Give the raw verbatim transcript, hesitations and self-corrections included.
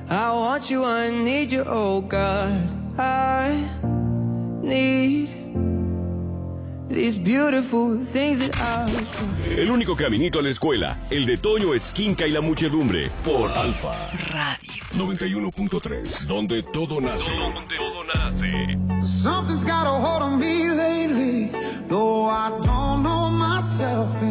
I want you, I need you, oh God. I need these beautiful things that I... El único caminito a la escuela, el de Toño Esquinca y la muchedumbre, por Alfa Radio noventa y uno punto tres, donde todo nace. Donde todo nace. Something's got a hold on me lately, though I don't know myself